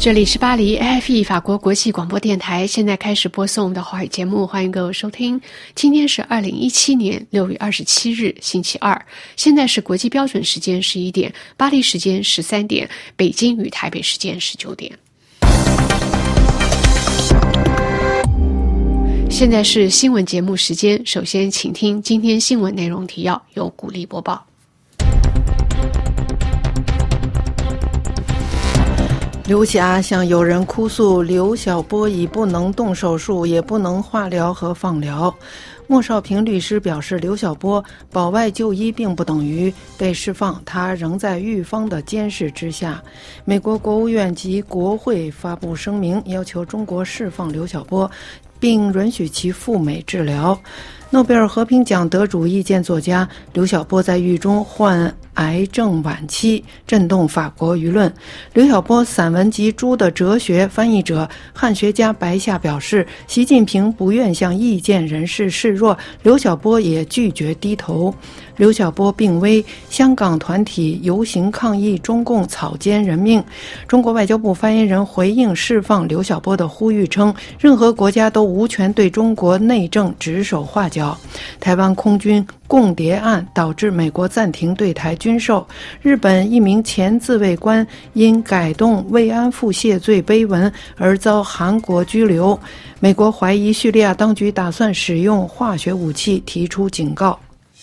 这里是巴黎 AFE 法国国际广播电台，现在开始播送我们的华语节目，欢迎各位收听。今天是2017年6月27日星期二，现在是国际标准时间11点，巴黎时间13点，北京与台北时间19点。现在是新闻节目时间，首先请听今天新闻内容提要，由古丽播报。 刘霞向友人哭诉，刘晓波已不能动手术，也不能化疗和放疗。莫少平律师表示，刘晓波保外就医并不等于被释放，他仍在狱方的监视之下。美国国务院及国会发布声明，要求中国释放刘晓波，并允许其赴美治疗。诺贝尔和平奖得主意见作家刘晓波在狱中患癌症晚期，震动法国舆论。刘晓波散文集《猪的哲学》翻译者、汉学家白夏表示，习近平不愿向意见人士示弱，刘晓波也拒绝低头。刘晓波病危，香港团体游行抗议中共草菅人命。中国外交部发言人回应释放刘晓波的呼吁称，任何国家都无权对中国内政指手画脚。台湾空军共谍案导致美国暂停对台军售。日本一名前自卫官因改动慰安妇谢罪碑文而遭韩国拘留。美国怀疑叙利亚当局打算使用化学武器，提出警告。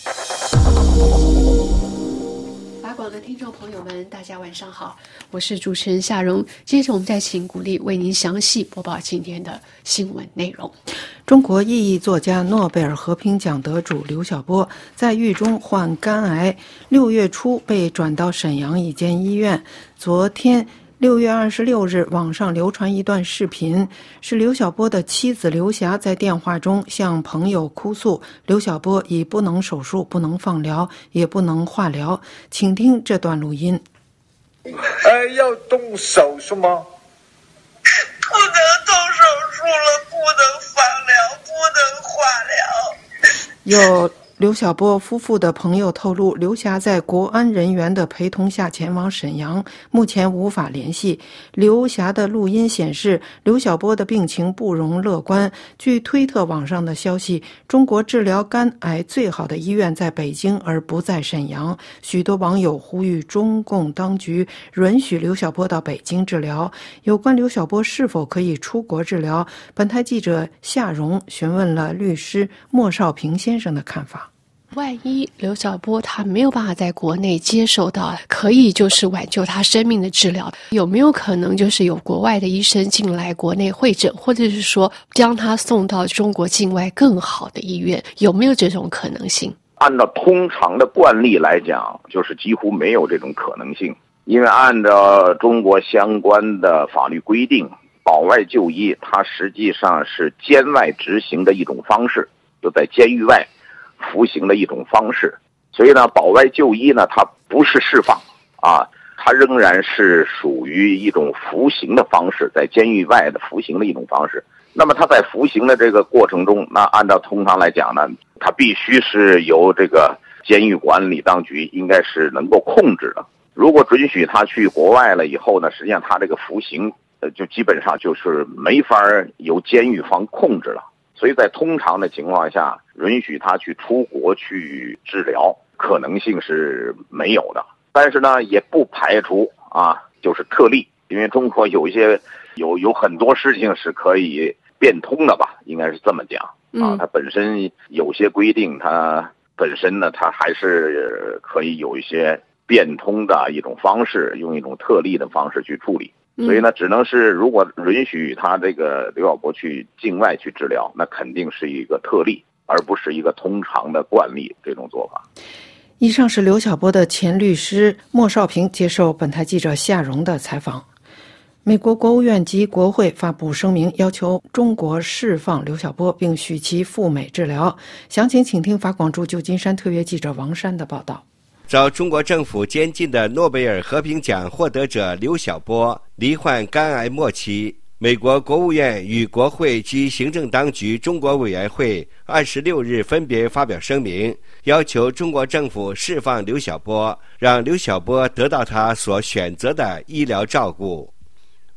法广的听众朋友们，大家晚上好，我是主持人夏蓉。接着我们再请古丽为您详细播报今天的新闻内容。 中国异议作家、诺贝尔和平奖得主刘晓波在狱中患肝癌，6月初被转到沈阳一间医院。昨天6月26日，网上流传一段视频，是刘晓波的妻子刘霞在电话中向朋友哭诉，刘晓波已不能手术，不能放疗，也不能化疗。请听这段录音。 要动手术吗？ 不能动手术了，不能放疗，不能化疗。 有刘晓波夫妇的朋友透露，刘霞在国安人员的陪同下前往沈阳，目前无法联系。刘霞的录音显示，刘晓波的病情不容乐观。据推特网上的消息，中国治疗肝癌最好的医院在北京，而不在沈阳。许多网友呼吁中共当局允许刘晓波到北京治疗。有关刘晓波是否可以出国治疗，本台记者夏蓉询问了律师莫少平先生的看法。 万一刘晓波他没有办法在国内接受到可以就是挽救他生命的治疗，有没有可能就是有国外的医生进来国内会诊，或者是说将他送到中国境外更好的医院，有没有这种可能性？ 按照通常的惯例来讲，就是几乎没有这种可能性，因为按照中国相关的法律规定，保外就医它实际上是监外执行的一种方式，就在监狱外服刑的一种方式。所以呢，保外就医呢，它不是释放啊，它仍然是属于一种服刑的方式，在监狱外的服刑的一种方式。那么他在服刑的这个过程中，那按照通常来讲呢，他必须是由这个监狱管理当局应该是能够控制的。如果准许他去国外了以后呢，实际上他这个服刑就基本上就是没法由监狱方控制了。所以在通常的情况下，允许他去出国去治疗可能性是没有的。但是呢，也不排除就是特例，因为中国有一些有很多事情是可以变通的吧，应该是这么讲它本身有些规定，它本身呢，它还是可以有一些变通的一种方式，用一种特例的方式去处理。所以呢，只能是如果允许他这个刘晓波去境外去治疗，那肯定是一个特例，而不是一个通常的惯例这种做法。 以上是刘晓波的前律师莫少平接受本台记者夏蓉的采访。美国国务院及国会发布声明，要求中国释放刘晓波，并许其赴美治疗。详情请听法广驻旧金山特约记者王珊的报道。 遭中国政府监禁的诺贝尔和平奖获得者刘晓波罹患肝癌末期，美国国务院与国会及行政当局中国委员会26日分别发表声明，要求中国政府释放刘晓波，让刘晓波得到他所选择的医疗照顾。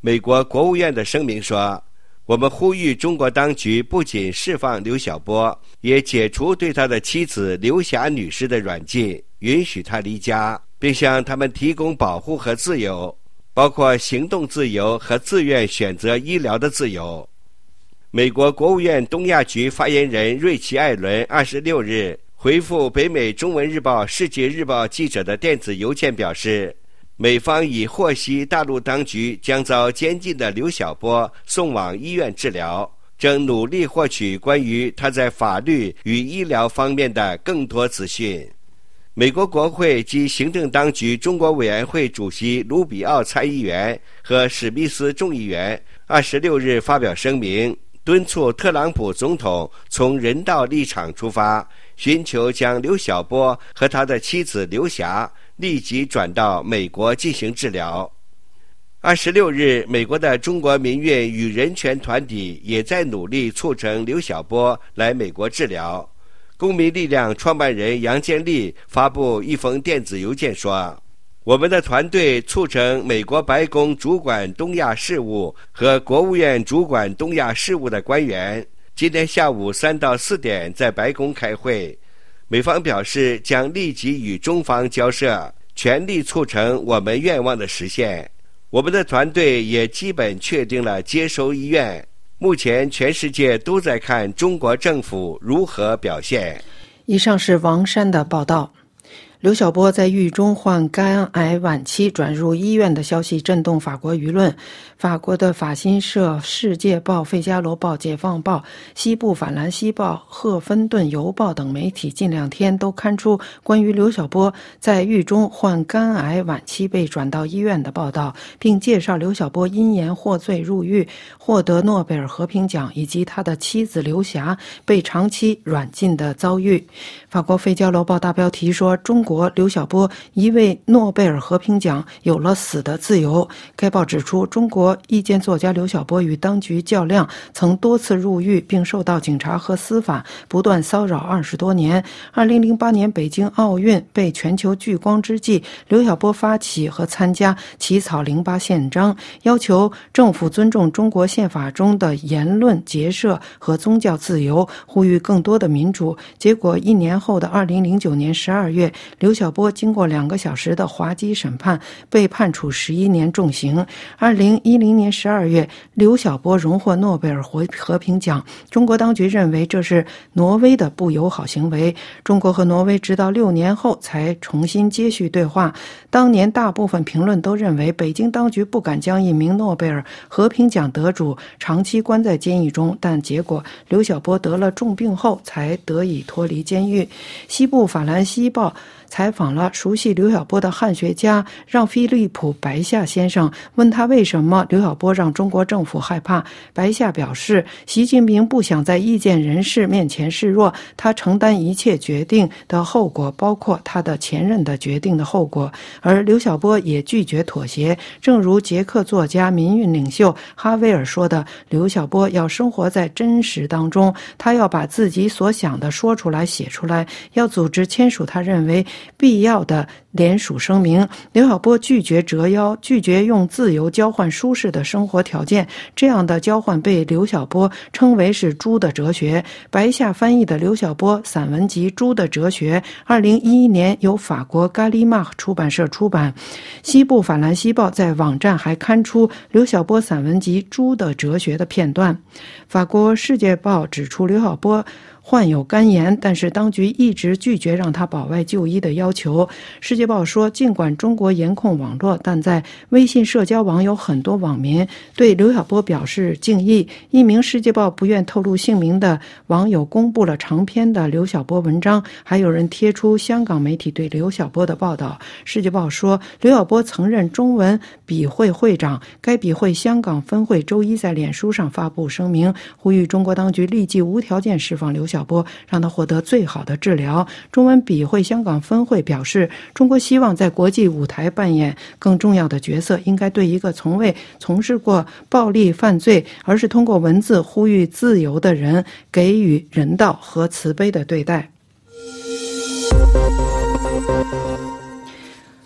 美国国务院的声明说，我们呼吁中国当局不仅释放刘晓波，也解除对他的妻子刘霞女士的软禁，允许他离家，并向他们提供保护和自由，包括行动自由和自愿选择医疗的自由。美国国务院东亚局发言人瑞奇·艾伦26日回复北美中文日报、世界日报记者的电子邮件表示，美方已获悉大陆当局将遭监禁的刘晓波送往医院治疗，正努力获取关于他在法律与医疗方面的更多资讯。美国国会及行政当局中国委员会主席卢比奥参议员和史密斯众议员26日发表声明，敦促特朗普总统从人道立场出发，寻求将刘晓波和他的妻子刘霞立即转到美国进行治疗。26日，美国的中国民运与人权团体也在努力促成刘晓波来美国治疗。公民力量创办人杨建立发布一封电子邮件说，我们的团队促成美国白宫主管东亚事务和国务院主管东亚事务的官员今天下午3到4点在白宫开会，美方表示将立即与中方交涉，全力促成我们愿望的实现。我们的团队也基本确定了接收医院，目前全世界都在看中国政府如何表现。 以上是王珊的报道。刘晓波在狱中患肝癌晚期转入医院的消息震动法国舆论。法国的法新社、世界报、费加罗报、解放报、西部法兰西报、赫芬顿邮报等媒体近2天都刊出关于刘晓波在狱中患肝癌晚期被转到医院的报道，并介绍刘晓波因言获罪入狱，获得诺贝尔和平奖，以及他的妻子刘霞被长期软禁的遭遇。法国费加罗报大标题说，中国刘晓波一位诺贝尔和平奖有了死的自由。该报指出，中国意见作家刘晓波与当局较量，曾多次入狱，并受到警察和司法不断骚扰20多年。2008年北京奥运被全球聚光之际，刘晓波发起和参加起草08宪章，要求政府尊重中国宪法中的言论、结社和宗教自由，呼吁更多的民主。结果1年后的2009年12月，刘晓波经过2个小时的滑稽审判，被判处11年重刑。2010年12月，刘晓波荣获诺贝尔和平奖。中国当局认为这是挪威的不友好行为。中国和挪威直到6年后才重新接续对话。当年大部分评论都认为，北京当局不敢将一名诺贝尔和平奖得主长期关在监狱中，但结果刘晓波得了重病后才得以脱离监狱。西部法兰西报采访了熟悉刘晓波的汉学家让·菲利普·白夏先生，问他为什么刘晓波让中国政府害怕。白夏表示，习近平不想在意见人士面前示弱，他承担一切决定的后果，包括他的前任的决定的后果。而刘晓波也拒绝妥协，正如捷克作家、民运领袖哈维尔说的，刘晓波要生活在真实当中，他要把自己所想的说出来、写出来，要组织签署他认为必要的联署声明。刘晓波拒绝折腰，拒绝用自由交换舒适的生活条件，这样的交换被刘晓波称为是猪的哲学。白夏翻译的刘晓波散文集《猪的哲学》2011年由法国咖利马出版社出版。西部法兰西报在网站还刊出刘晓波散文集《猪的哲学》的片段。法国世界报指出，刘晓波患有肝炎，但是当局一直拒绝让他保外就医的要求。世界报说，尽管中国严控网络，但在微信社交网有很多网民对刘晓波表示敬意。一名世界报不愿透露姓名的网友公布了长篇的刘晓波文章，还有人贴出香港媒体对刘晓波的报道。世界报说，刘晓波曾任中文笔会会长，该笔会香港分会周一在脸书上发布声明，呼吁中国当局立即无条件释放刘晓波，让他获得最好的治疗。中文笔会香港分会表示，中国希望在国际舞台扮演更重要的角色，应该对一个从未从事过暴力犯罪，而是通过文字呼吁自由的人给予人道和慈悲的对待。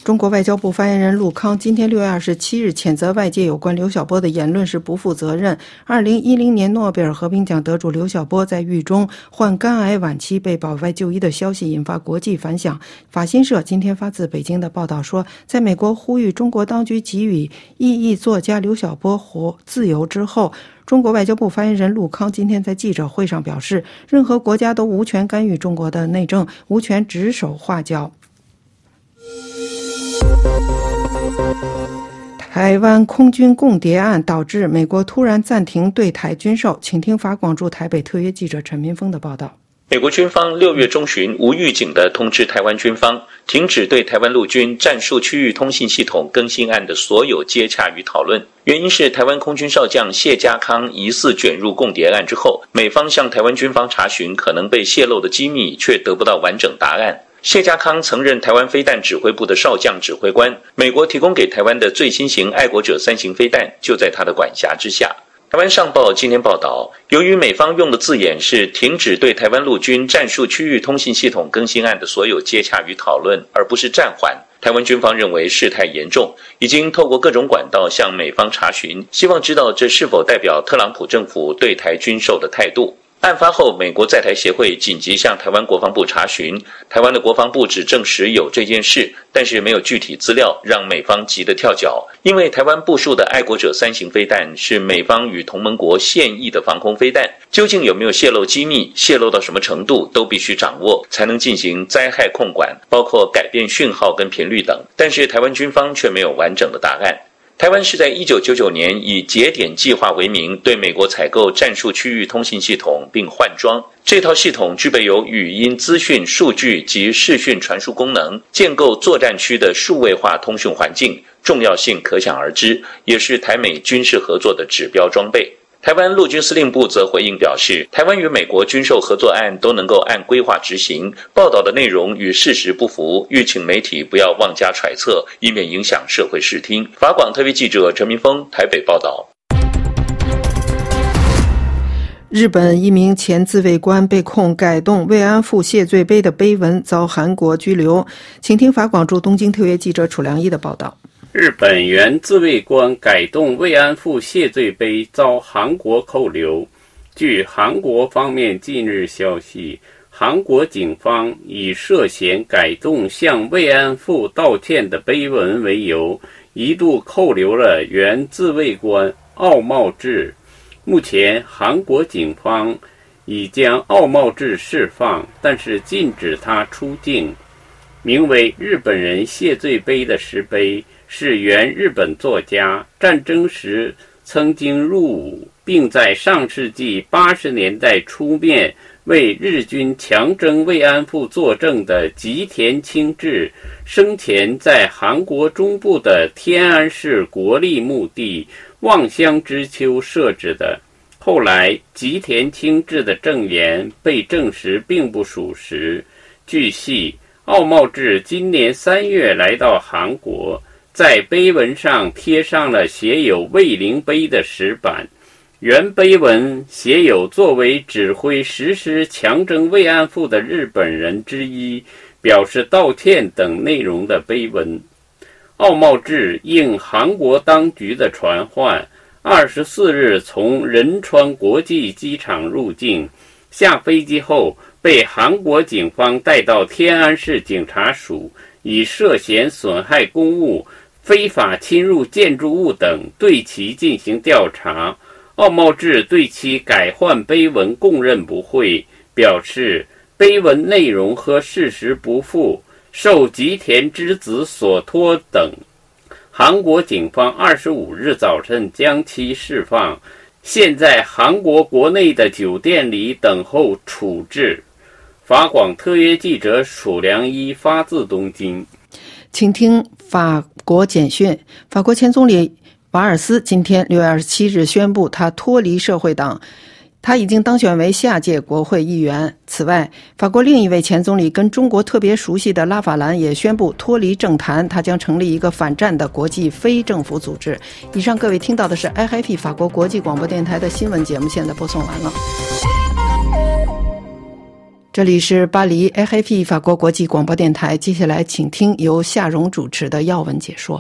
中国外交部发言人陆康今天6月27日谴责外界有关刘晓波的言论是不负责任。2010年诺贝尔和平奖得主刘晓波在狱中患肝癌晚期被保外就医的消息引发国际反响。法新社今天发自北京的报道说，在美国呼吁中国当局给予异议作家刘晓波自由之后，中国外交部发言人陆康今天在记者会上表示，任何国家都无权干预中国的内政，无权指手画脚。台湾空军共谍案导致美国突然暂停对台军售，请听法广驻台北特约记者陈明峰的报道。 美国军方6月中旬无预警地通知台湾军方，停止对台湾陆军战术区域通信系统更新案的所有接洽与讨论。原因是台湾空军少将谢家康疑似卷入共谍案之后，美方向台湾军方查询可能被泄露的机密，却得不到完整答案。谢家康曾任台湾飞弹指挥部的少将指挥官，美国提供给台湾的最新型爱国者3型飞弹就在他的管辖之下。台湾上报今天报道，由于美方用的字眼是停止对台湾陆军战术区域通信系统更新案的所有接洽与讨论，而不是暂缓，台湾军方认为事态严重，已经透过各种管道向美方查询，希望知道这是否代表特朗普政府对台军售的态度。案发后，美国在台协会紧急向台湾国防部查询，台湾的国防部只证实有这件事，但是没有具体资料，让美方急得跳脚。因为台湾部署的爱国者3型飞弹是美方与同盟国现役的防空飞弹，究竟有没有泄露机密，泄露到什么程度，都必须掌握，才能进行灾害控管，包括改变讯号跟频率等。但是台湾军方却没有完整的答案。台湾是在1999年以节点计划为名，对美国采购战术区域通信系统并换装。这套系统具备有语音资讯、数据及视讯传输功能，建构作战区的数位化通讯环境，重要性可想而知，也是台美军事合作的指标装备。台湾陆军司令部则回应表示，台湾与美国军售合作案都能够按规划执行，报道的内容与事实不符，欲请媒体不要妄加揣测，以免影响社会视听。法广特别记者陈明峰台北报道。 日本一名前自卫官被控改动慰安妇谢罪碑的碑文，遭韩国拘留。请听法广驻东京特约记者楚良一的报道。 日本原自卫官改动慰安妇谢罪碑遭韩国扣留。据韩国方面近日消息，韩国警方以涉嫌改动向慰安妇道歉的碑文为由，一度扣留了原自卫官奥茂志。目前韩国警方已将奥茂志释放，但是禁止他出境。名为日本人谢罪碑的石碑是原日本作家战争时曾经入伍，并在上世纪80年代出面为日军强征慰安妇作证的吉田清志生前在韩国中部的天安市国立墓地望乡之丘设置的。后来吉田清志的证言被证实并不属实。据悉，奥茂志今年3月来到韩国，在碑文上贴上了写有慰灵碑的石板，原碑文写有作为指挥实施强征慰安妇的日本人之一表示道歉等内容的碑文。奥茂志应韩国当局的传唤，24日从仁川国际机场入境，下飞机后被韩国警方带到天安市警察署，以涉嫌损害公务、非法侵入建筑物等对其进行调查。奥茂志对其改换碑文供认不讳，表示碑文内容和事实不符，受吉田之子所托等。韩国警方25日早晨将其释放，现在韩国国内的酒店里等候处置。法广特约记者楚良一发自东京。 请听法国简讯。法国前总理瓦尔斯今天6月27日宣布他脱离社会党，他已经当选为下届国会议员。此外，法国另一位前总理跟中国特别熟悉的拉法兰也宣布脱离政坛，他将成立一个反战的国际非政府组织。以上各位听到的是 IFP 法国国际广播电台的新闻节目，现在播送完了。 这里是巴黎 RFI 法国国际广播电台，接下来请听由夏蓉主持的要闻解说。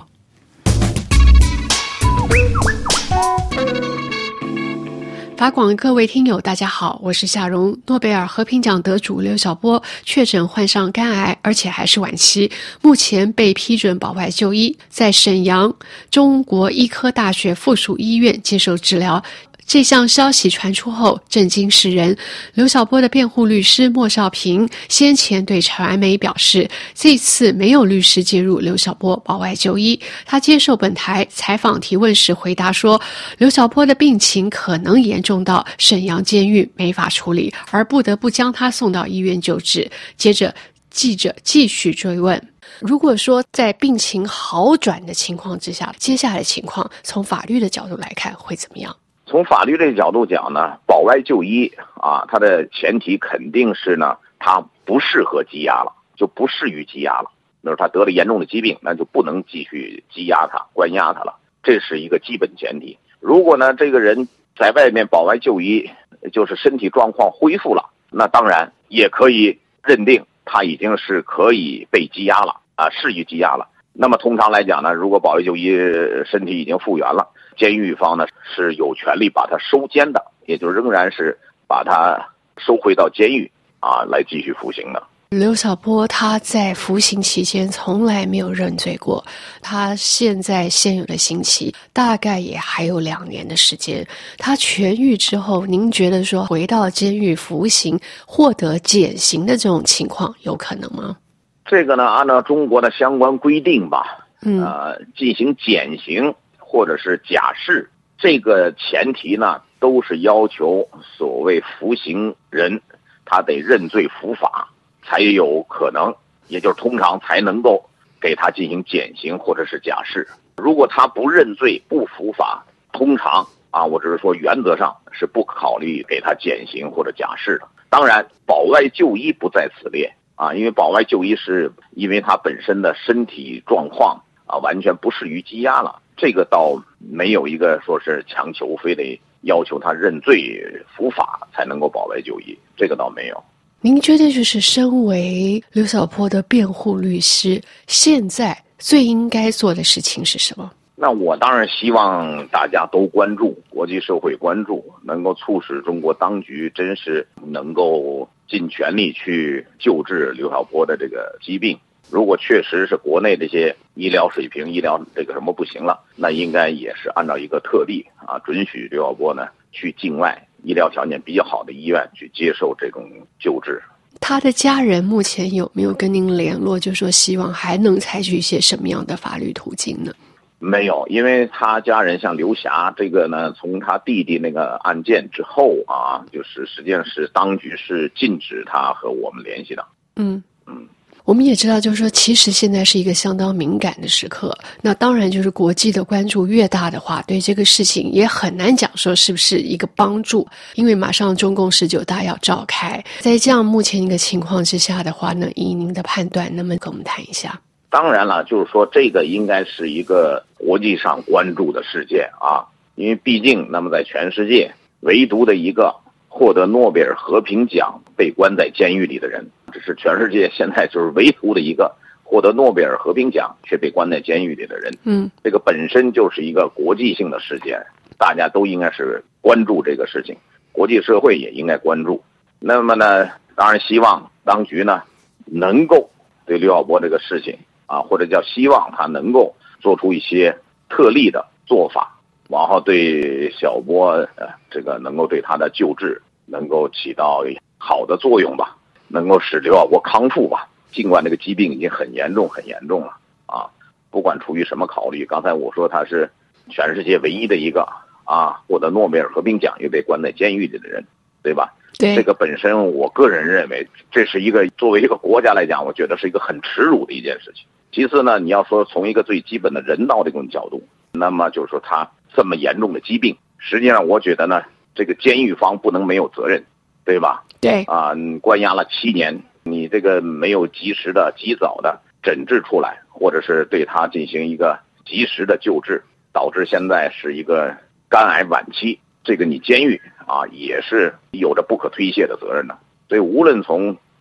法广各位听友大家好，我是夏蓉。诺贝尔和平奖得主刘晓波确诊患上肝癌，而且还是晚期，目前被批准保外就医，在沈阳中国医科大学附属医院接受治疗。这项消息传出后震惊世人，刘晓波的辩护律师莫少平先前对传媒表示，这次没有律师介入刘晓波保外就医。他接受本台采访提问时回答说，刘晓波的病情可能严重到沈阳监狱没法处理，而不得不将他送到医院救治。接着记者继续追问，如果说在病情好转的情况之下，接下来的情况从法律的角度来看会怎么样？ 从法律这个角度讲呢，保外就医它的前提肯定是呢，他不适合羁押了，就不适于羁押了。那是他得了严重的疾病，那就不能继续羁押他、关押他了，这是一个基本前提。如果呢，这个人在外面保外就医，就是身体状况恢复了，那当然也可以认定他已经是可以被羁押了适于羁押了。那么通常来讲呢，如果保外就医身体已经复原了，监狱方呢是有权利把他收监的，也就仍然是把他收回到监狱来继续服刑的。 刘晓波他在服刑期间从来没有认罪过，他现有的刑期大概也还有2年的时间。他痊愈之后，您觉得说回到监狱服刑获得减刑的这种情况有可能吗？ 这个呢，按照中国的相关规定吧，进行减刑或者是假释，这个前提呢，都是要求所谓服刑人他得认罪伏法，才有可能，也就是通常才能够给他进行减刑或者是假释。如果他不认罪不伏法，通常我只是说原则上是不考虑给他减刑或者假释的。当然，保外就医不在此列因为保外就医是因为他本身的身体状况完全不适于羁押了，这个倒没有一个说是强求非得要求他认罪伏法才能够保外就医，这个倒没有。 您觉得就是身为刘晓波的辩护律师，现在最应该做的事情是什么？ 那我当然希望大家都关注，国际社会关注，能够促使中国当局真是能够尽全力去救治刘晓波的这个疾病。如果确实是国内这些医疗水平、医疗这个什么不行了，那应该也是按照一个特例准许刘晓波呢去境外医疗条件比较好的医院去接受这种救治。 他的家人目前有没有跟您联络，就说希望还能采取一些什么样的法律途径呢？ 没有，因为他家人像刘霞这个呢，从他弟弟那个案件之后就是实际上是当局是禁止他和我们联系的。 我们也知道，就是说其实现在是一个相当敏感的时刻，那当然就是国际的关注越大的话，对这个事情也很难讲说是不是一个帮助，因为马上中共19大要召开，在这样目前一个情况之下的话呢，以您的判断能不能跟我们谈一下？ 当然了，就是说这个应该是一个国际上关注的事件因为毕竟那么在全世界唯独的一个获得诺贝尔和平奖被关在监狱里的人，这是全世界现在就是唯独的一个获得诺贝尔和平奖却被关在监狱里的人。这个本身就是一个国际性的事件，大家都应该是关注这个事情，国际社会也应该关注。那么呢，当然希望当局呢能够对刘晓波这个事情或者叫希望他能够做出一些特例的做法，然后对晓波这个能够对他的救治能够起到好的作用吧，能够使刘晓波康复吧。尽管这个疾病已经很严重了不管出于什么考虑，刚才我说他是全世界唯一的一个获得诺贝尔和平奖又被关在监狱里的人，对吧？ 对， 这个本身我个人认为这是一个作为一个国家来讲，我觉得是一个很耻辱的一件事情。其次呢，你要说从一个最基本的人道这种角度，那么就是说他这么严重的疾病，实际上我觉得呢，这个监狱方不能没有责任，对吧？ 对关押了7年，你这个没有及时的及早的诊治出来，或者是对他进行一个及时的救治，导致现在是一个肝癌晚期，这个你监狱也是有着不可推卸的责任的。所以无论从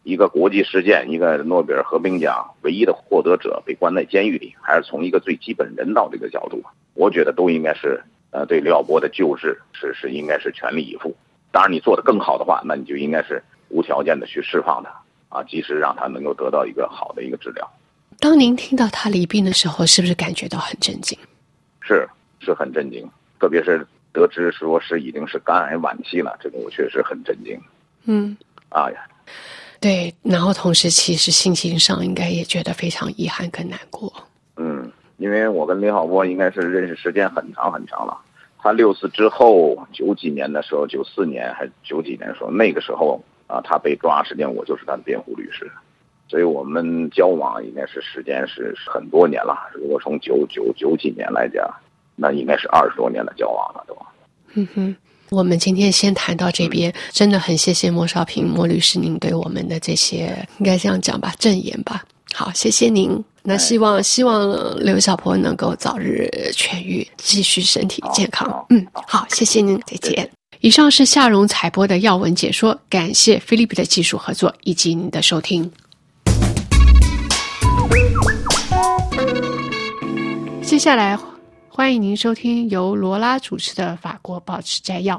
一个国际事件，一个诺贝尔和平奖唯一的获得者被关在监狱里，还是从一个最基本人道这个角度，我觉得都应该是对刘晓波的救治是应该是全力以赴。当然你做得更好的话，那你就应该是无条件的去释放他啊，及时让他能够得到一个好的一个治疗。 当您听到他离病的时候，是不是感觉到很震惊？ 是很震惊，特别是得知说是已经是肝癌晚期了，这个我确实很震惊。 对，然后同时其实心情上应该也觉得非常遗憾跟难过。 因为我跟刘晓波应该是认识时间很长很长了。他6·4之后90几年的时候，94年还是90几年的时候，那个时候他被抓，实际上我就是他的辩护律师，所以我们交往应该是时间是很多年了。如果从90几年来讲，那应该是20多年的交往了都。 我们今天先谈到这边，真的很谢谢莫少平莫律师您对我们的这些，应该这样讲吧，证言吧。好，谢谢您。那希望刘晓波能够早日痊愈，继续身体健康。好，谢谢您，再见。以上是夏蓉采播的要闻解说，感谢菲利普的技术合作以及您的收听。接下来欢迎您收听由罗拉主持的法国报纸摘要。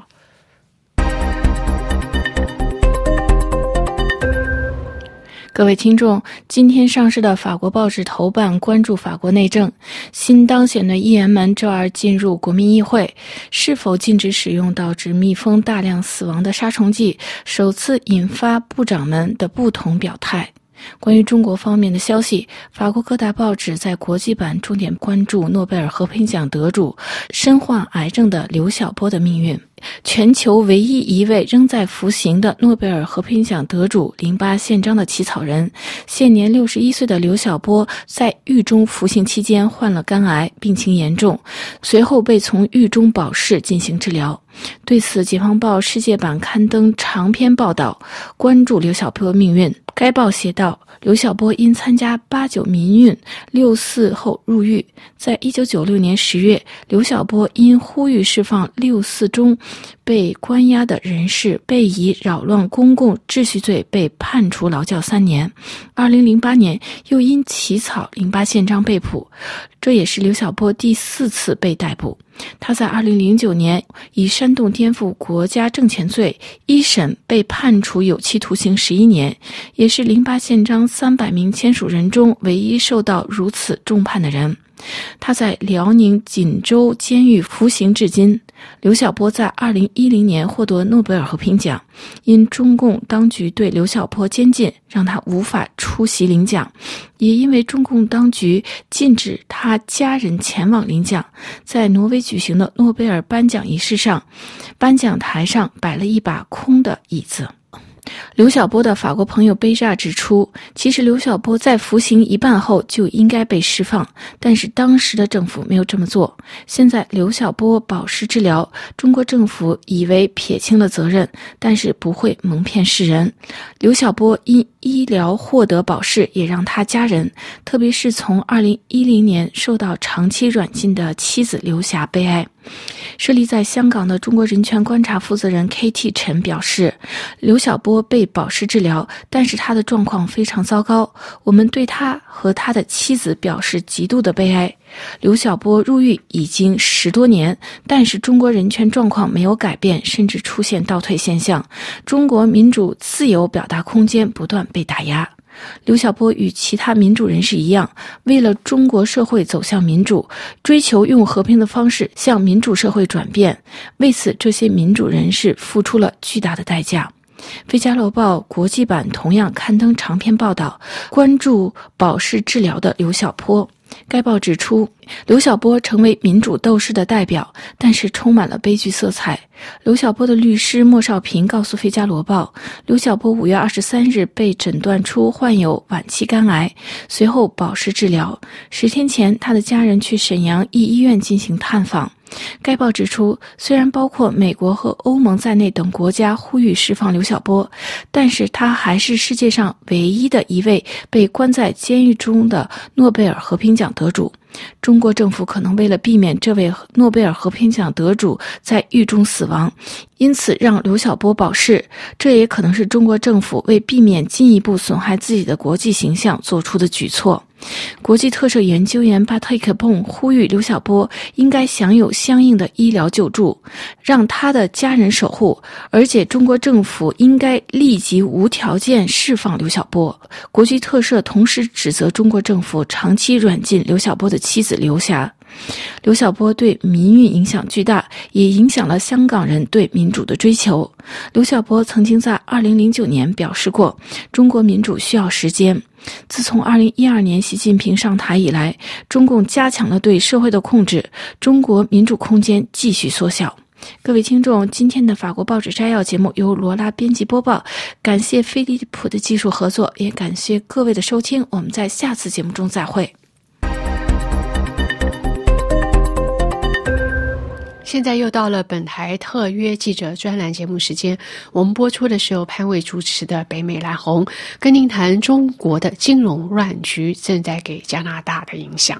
各位听众，今天上市的法国报纸头版关注法国内政，新当选的议员们周二进入国民议会，是否禁止使用导致蜜蜂大量死亡的杀虫剂，首次引发部长们的不同表态。关于中国方面的消息，法国各大报纸在国际版重点关注诺贝尔和平奖得主身患癌症的刘晓波的命运。全球唯一一位仍在服刑的诺贝尔和平奖得主08宪章的起草人，现年61岁的刘晓波在狱中服刑期间患了肝癌，病情严重，随后被从狱中保释进行治疗。对此，解放报世界版刊登长篇报道，关注刘晓波命运。该报写道，刘晓波因参加89民运6·4后入狱，在1996年10月，刘晓波因呼吁释放6·4中被关押的人士，被以扰乱公共秩序罪被判处劳教3年。2008年又因起草08宪章被捕，这也是刘晓波第4次被逮捕。他在2009年以煽动颠覆国家政权罪一审被判处有期徒刑11年，也是08宪章300名签署人中唯一受到如此重判的人。他在辽宁锦州监狱服刑至今。刘晓波在2010年获得诺贝尔和平奖，因中共当局对刘晓波监禁，让他无法出席领奖，也因为中共当局禁止他家人前往领奖。在挪威举行的诺贝尔颁奖仪式上，颁奖台上摆了一把空的椅子。刘晓波的法国朋友贝扎指出，其实刘晓波在服刑一半后就应该被释放，但是当时的政府没有这么做。现在刘晓波保释治疗，中国政府以为撇清了责任，但是不会蒙骗世人。刘晓波因医疗获得保释，也让他家人，特别是从2010年受到长期软禁的妻子留下悲哀。设立在香港的中国人权观察负责人 KT 陈表示，刘晓波被保释治疗，但是他的状况非常糟糕，我们对他和他的妻子表示极度的悲哀。刘晓波入狱已经10多年，但是中国人权状况没有改变，甚至出现倒退现象，中国民主自由表达空间不断被打压。刘晓波与其他民主人士一样，为了中国社会走向民主，追求用和平的方式向民主社会转变，为此这些民主人士付出了巨大的代价。《费加罗报》国际版同样刊登长篇报道，关注保释治疗的刘晓波。该报指出，刘晓波成为民主斗士的代表，但是充满了悲剧色彩。刘晓波的律师莫少平告诉《费加罗报》，刘晓波5月23日被诊断出患有晚期肝癌，随后保释治疗。10天前，他的家人去沈阳一医院进行探访。 该报指出，虽然包括美国和欧盟在内等国家呼吁释放刘晓波，但是他还是世界上唯一的一位被关在监狱中的诺贝尔和平奖得主。中国政府可能为了避免这位诺贝尔和平奖得主在狱中死亡，因此让刘晓波保释，这也可能是中国政府为避免进一步损害自己的国际形象做出的举措。国际特赦研究员巴特里克·彭呼吁刘晓波应该享有相应的医疗救助，让他的家人守护，而且中国政府应该立即无条件释放刘晓波。国际特赦同时指责中国政府长期软禁刘晓波的妻子刘霞。刘晓波对民运影响巨大，也影响了香港人对民主的追求。刘晓波曾经在2009年表示过，中国民主需要时间。自从2012年习近平上台以来，中共加强了对社会的控制，中国民主空间继续缩小。各位听众，今天的法国报纸摘要节目由罗拉编辑播报，感谢飞利浦的技术合作，也感谢各位的收听，我们在下次节目中再会。 现在又到了本台特约记者专栏节目时间，我们播出的是由潘卫主持的北美蓝红，跟您谈中国的金融乱局正在给加拿大的影响。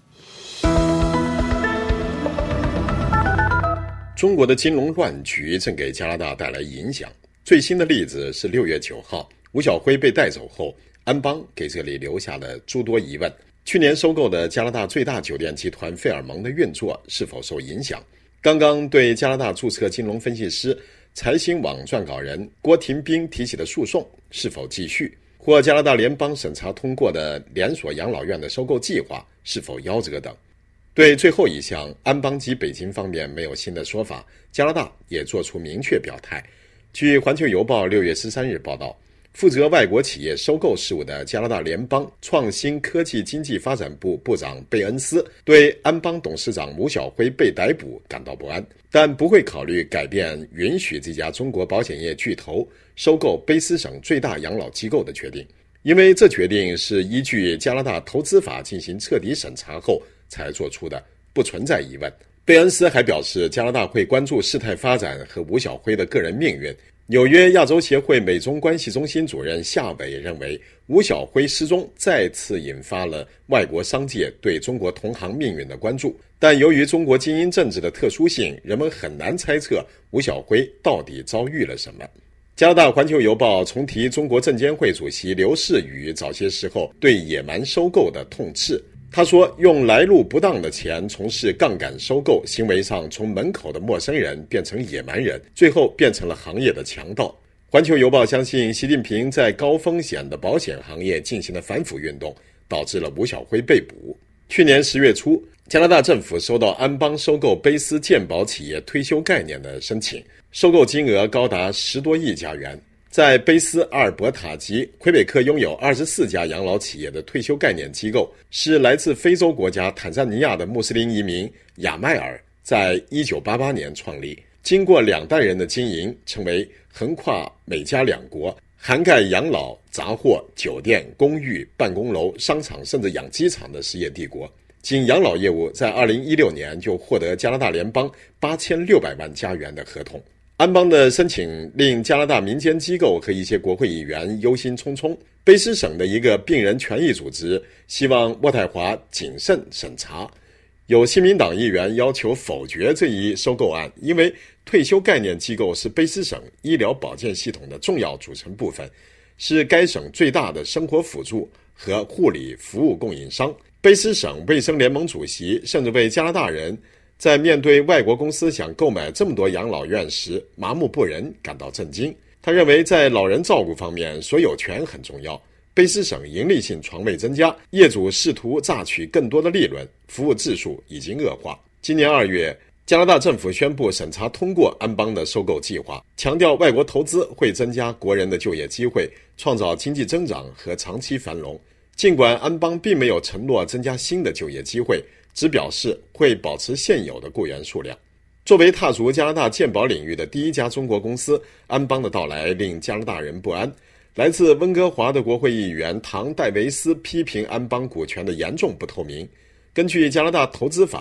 中国的金融乱局正给加拿大带来影响。最新的例子是6月9号，吴晓辉被带走后，安邦给这里留下了诸多疑问。去年收购的加拿大最大酒店集团费尔蒙的运作是否受影响？刚刚对加拿大注册金融分析师财新网撰稿人郭廷斌提起的诉讼是否继续？或加拿大联邦审查通过的连锁养老院的收购计划是否夭折等。对最后一项，安邦及北京方面没有新的说法，加拿大也做出明确表态。据环球邮报6月13日报道，负责外国企业收购事务的加拿大联邦创新科技经济发展部部长贝恩斯对安邦董事长吴晓辉被逮捕感到不安，但不会考虑改变允许这家中国保险业巨头收购卑斯省最大养老机构的决定，因为这决定是依据加拿大投资法进行彻底审查后才做出的，不存在疑问。贝恩斯还表示，加拿大会关注事态发展和吴晓辉的个人命运。纽约亚洲协会美中关系中心主任夏伟认为，吴晓辉失踪再次引发了外国商界对中国同行命运的关注，但由于中国精英政治的特殊性，人们很难猜测吴晓辉到底遭遇了什么。加拿大环球邮报重提中国证监会主席刘士余早些时候对野蛮收购的痛斥。他说，用来路不当的钱从事杠杆收购，行为上从门口的陌生人变成野蛮人，最后变成了行业的强盗。环球邮报相信，习近平在高风险的保险行业进行了反腐运动，导致了吴晓辉被捕。去年10月初，加拿大政府收到安邦收购卑斯健保企业退休概念的申请，收购金额高达10多亿加元。在卑斯、阿尔伯塔及魁北克拥有24家养老企业的退休概念机构，是来自非洲国家坦桑尼亚的穆斯林移民亚迈尔在1988年创立，经过2代人的经营，成为横跨美加2国，涵盖养老、杂货、酒店、公寓、办公楼、商场甚至养鸡场的事业帝国。仅养老业务在2016年就获得加拿大联邦8600万加元的合同。安邦的申请令加拿大民间机构和一些国会议员忧心忡忡。卑斯省的一个病人权益组织希望渥太华谨慎审查。有新民党议员要求否决这一收购案，因为退休概念机构是卑斯省医疗保健系统的重要组成部分，是该省最大的生活辅助和护理服务供应商。卑斯省卫生联盟主席甚至为加拿大人在面对外国公司想购买这么多养老院时麻木不仁感到震惊。他认为在老人照顾方面，所有权很重要。卑斯省盈利性床位增加，业主试图榨取更多的利润，服务质素已经恶化。今年2月，加拿大政府宣布审查通过安邦的收购计划，强调外国投资会增加国人的就业机会，创造经济增长和长期繁荣。尽管安邦并没有承诺增加新的就业机会，只表示会保持现有的雇员数量。作为踏足加拿大健保领域的第一家中国公司，安邦的到来令加拿大人不安。来自温哥华的国会议员唐戴维斯批评安邦股权的严重不透明。根据加拿大投资法，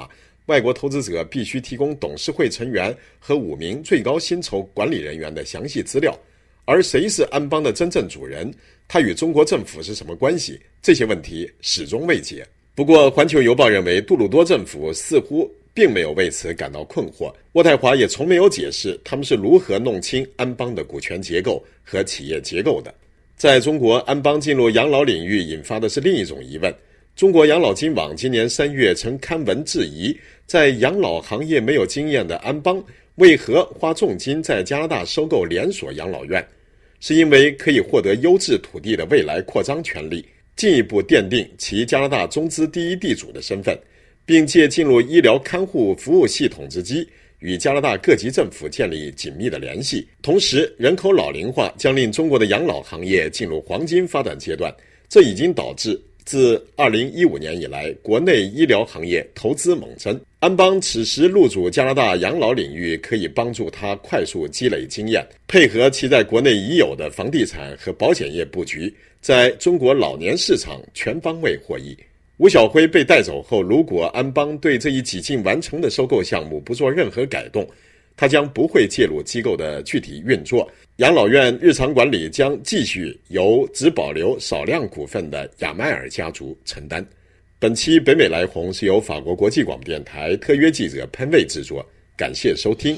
外国投资者必须提供董事会成员和5名最高薪酬管理人员的详细资料。而谁是安邦的真正主人？他与中国政府是什么关系？这些问题始终未解。不过，《环球邮报》认为，杜鲁多政府似乎并没有为此感到困惑。渥太华也从没有解释他们是如何弄清安邦的股权结构和企业结构的。在中国，安邦进入养老领域引发的是另一种疑问。中国养老金网今年3月曾刊文质疑，在养老行业没有经验的安邦为何花重金在加拿大收购连锁养老院？是因为可以获得优质土地的未来扩张权利，进一步奠定其加拿大中资第一地主的身份，并借进入医疗看护服务系统之机，与加拿大各级政府建立紧密的联系。同时，人口老龄化将令中国的养老行业进入黄金发展阶段，这已经导致自2015年以来，国内医疗行业投资猛增。安邦此时入主加拿大养老领域，可以帮助他快速积累经验，配合其在国内已有的房地产和保险业布局，在中国老年市场全方位获益。吴晓辉被带走后，如果安邦对这一几近完成的收购项目不做任何改动，他将不会介入机构的具体运作，养老院日常管理将继续由只保留少量股份的亚迈尔家族承担。本期北美来红是由法国国际广播电台特约记者潘卫制作，感谢收听。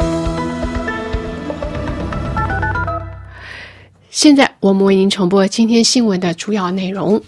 现在我们为您重播今天新闻的主要内容。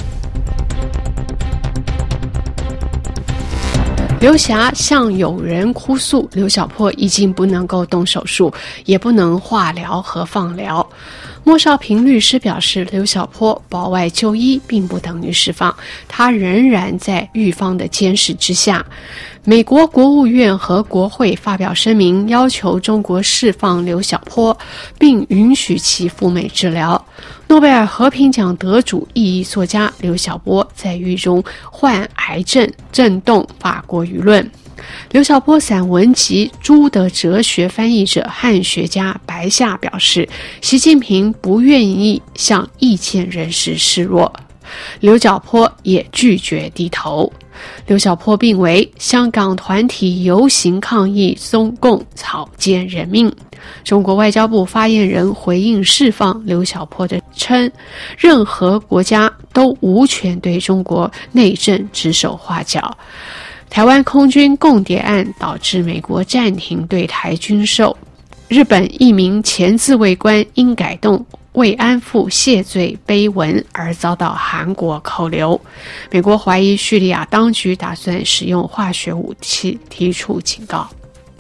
刘霞向友人哭诉，刘晓波已经不能够动手术，也不能化疗和放疗。莫少平律师表示，刘晓波保外就医并不等于释放，他仍然在狱方的监视之下。美国国务院和国会发表声明，要求中国释放刘晓波，并允许其赴美治疗。诺贝尔和平奖得主、意义作家刘晓波在狱中患癌症，震动法国舆论。刘晓波散文集《猪的哲学》翻译者汉学家白夏表示，习近平不愿意向意见人士示弱，刘晓波也拒绝低头。刘晓波病危，香港团体游行抗议中共草菅人命。中国外交部发言人回应释放刘晓波的称，任何国家都无权对中国内政指手画脚。台湾空军共谍案导致美国暂停对台军售。日本一名前自卫官因改动慰安妇谢罪碑文而遭到韩国扣留。美国怀疑叙利亚当局打算使用化学武器，提出警告。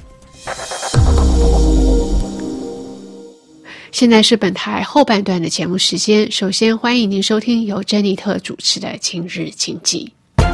现在是本台后半段的节目时间，首先欢迎您收听由珍妮特主持的今日经济。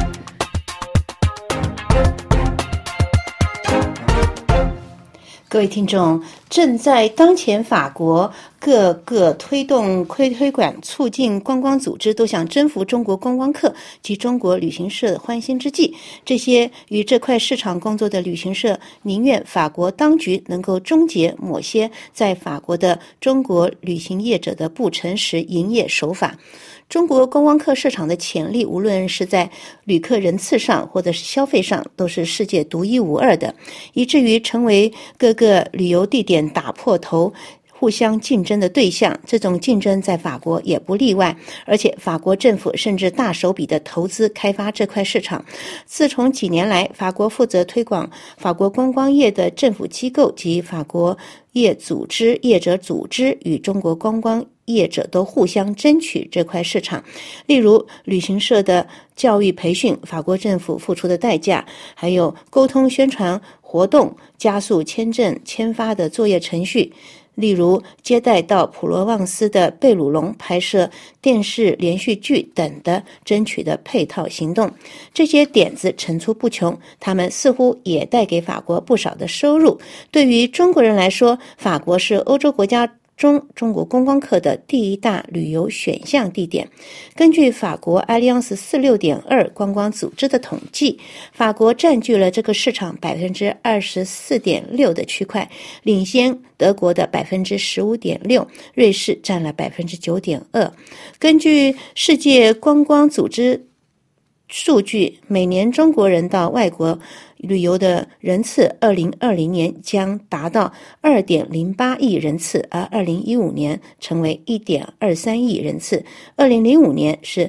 各位听众，正在当前法国各个推广促进观光组织都想征服中国观光客及中国旅行社欢心之际，这些与这块市场工作的旅行社宁愿法国当局能够终结某些在法国的中国旅行业者的不诚实营业手法。中国观光客市场的潜力，无论是在旅客人次上或者是消费上，都是世界独一无二的，以至于成为各个旅游地点打破头互相竞争的对象。这种竞争在法国也不例外，而且法国政府甚至大手笔的投资开发这块市场。自从几年来，法国负责推广法国观光业的政府机构及法国业者组织与中国观光业者都互相争取这块市场。例如旅行社的教育培训，法国政府付出的代价，还有沟通宣传活动，加速签证签发的作业程序，例如接待到普罗旺斯的贝鲁龙拍摄电视连续剧等的争取的配套行动。这些点子层出不穷，他们似乎也带给法国不少的收入。对于中国人来说，法国是欧洲国家中国观光客的第一大旅游选项地点。根据法国 Alliance 46.2 观光组织的统计，法国占据了这个市场 24.6% 的区块，领先德国的 15.6%， 瑞士占了 9.2%。根据世界观光组织数据，每年中国人到外国旅游的人次2020年将达到 2.08 亿人次，而2015年成为 1.23 亿人次，2005年是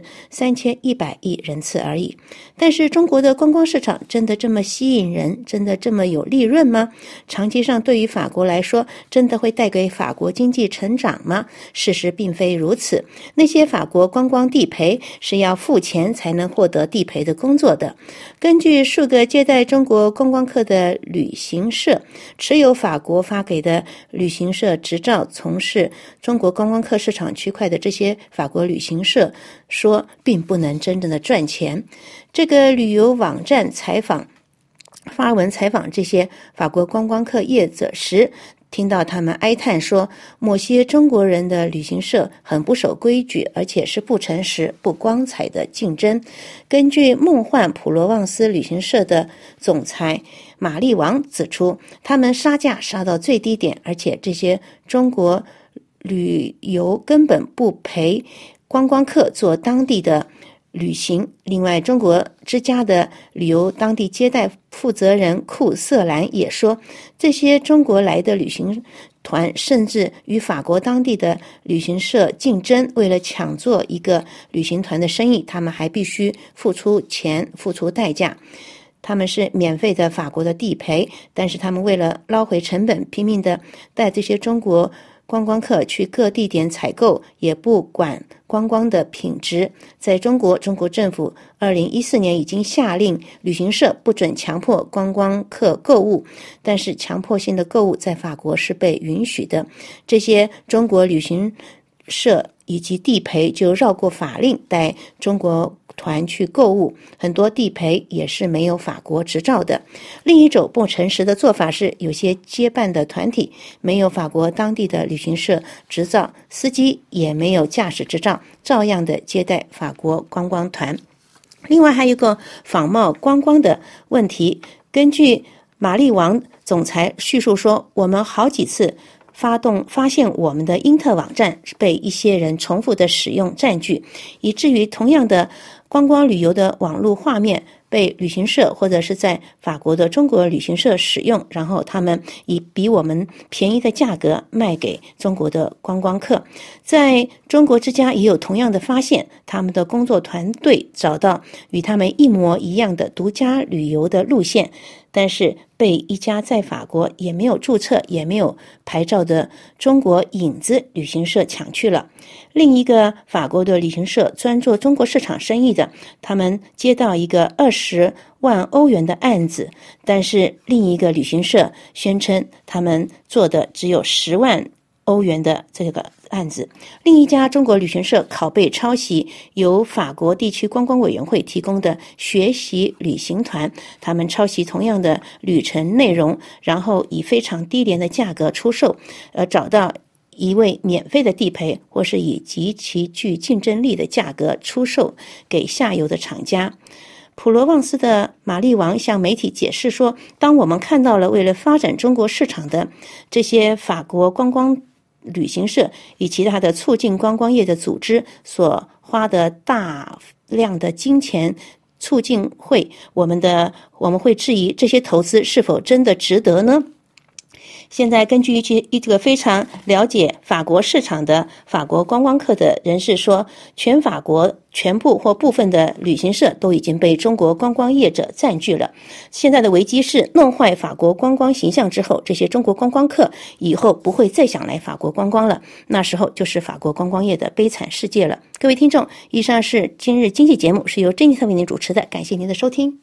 3100亿人次而已。但是中国的观光市场真的这么吸引人，真的这么有利润吗？长期上对于法国来说，真的会带给法国经济成长吗？事实并非如此。那些法国观光地陪是要付钱才能获得地陪的工作的。根据数个接待中国观光客的旅行社持有法国发给的旅行社执照，从事中国观光客市场区块的这些法国旅行社说，并不能真正的赚钱。这个旅游网站发文采访这些法国观光客业者时，听到他们哀叹说，某些中国人的旅行社很不守规矩，而且是不诚实、不光彩的竞争。根据梦幻普罗旺斯旅行社的总裁玛丽王指出，他们杀价杀到最低点，而且这些中国旅游根本不陪观光客做当地的旅行。另外，中国之家的旅游当地接待负责人库瑟兰也说，这些中国来的旅行团甚至与法国当地的旅行社竞争，为了抢做一个旅行团的生意，他们还必须付出钱、付出代价。他们是免费的法国的地陪，但是他们为了捞回成本，拼命的带这些中国观光客去各地点采购，也不管观光的品质。在中国政府2014年已经下令旅行社不准强迫观光客购物，但是强迫性的购物在法国是被允许的。这些中国旅行社以及地陪就绕过法令，带中国团去购物，很多地陪也是没有法国执照的。另一种不诚实的做法是，有些接办的团体没有法国当地的旅行社执照，司机也没有驾驶执照，照样的接待法国观光团。另外还有一个仿冒观光的问题，根据玛丽王总裁叙述说，我们好几次发现我们的因特网站被一些人重复的使用占据，以至于同样的观光旅游的网络画面被旅行社或者是在法国的中国旅行社使用，然后他们以比我们便宜的价格卖给中国的观光客。在中国之家也有同样的发现，他们的工作团队找到与他们一模一样的独家旅游的路线，但是被一家在法国也没有注册也没有牌照的中国影子旅行社抢去了。另一个法国的旅行社专做中国市场生意的，他们接到一个20万欧元的案子，但是另一个旅行社宣称他们做的只有10万欧元的这个案子。另一家中国旅行社拷贝抄袭由法国地区观光委员会提供的学习旅行团，他们抄袭同样的旅程内容，然后以非常低廉的价格出售，找到一位免费的地陪，或是以极其具竞争力的价格出售给下游的厂家。普罗旺斯的玛丽王向媒体解释说，当我们看到了为了发展中国市场的这些法国观光旅行社以其他的促进观光业的组织所花的大量的金钱促进我们会质疑这些投资是否真的值得呢？现在根据一个非常了解法国市场的法国观光客的人士说，全法国全部或部分的旅行社都已经被中国观光业者占据了。现在的危机是弄坏法国观光形象之后，这些中国观光客以后不会再想来法国观光了，那时候就是法国观光业的悲惨世界了。各位听众，以上是今日经济节目，是由珍妮特为您主持的，感谢您的收听。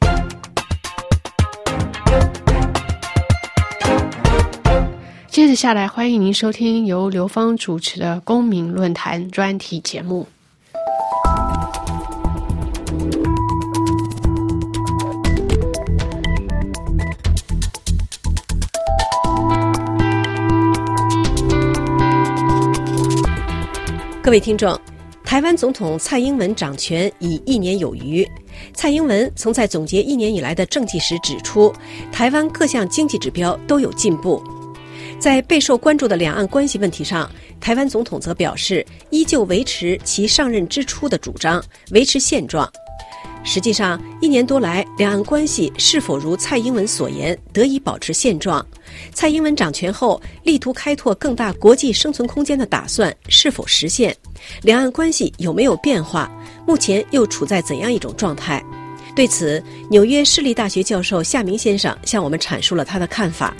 接着下来，欢迎您收听由刘芳主持的公民论坛专题节目。 各位听众，台湾总统蔡英文掌权已1年有余。蔡英文曾在总结1年以来的政绩时指出，台湾各项经济指标都有进步。在备受关注的两岸关系问题上，台湾总统则表示依旧维持其上任之初的主张，维持现状。 实际上，1年多来，两岸关系是否如蔡英文所言得以保持现状？蔡英文掌权后，力图开拓更大国际生存空间的打算是否实现？两岸关系有没有变化？目前又处在怎样一种状态？对此，纽约市立大学教授夏明先生向我们阐述了他的看法。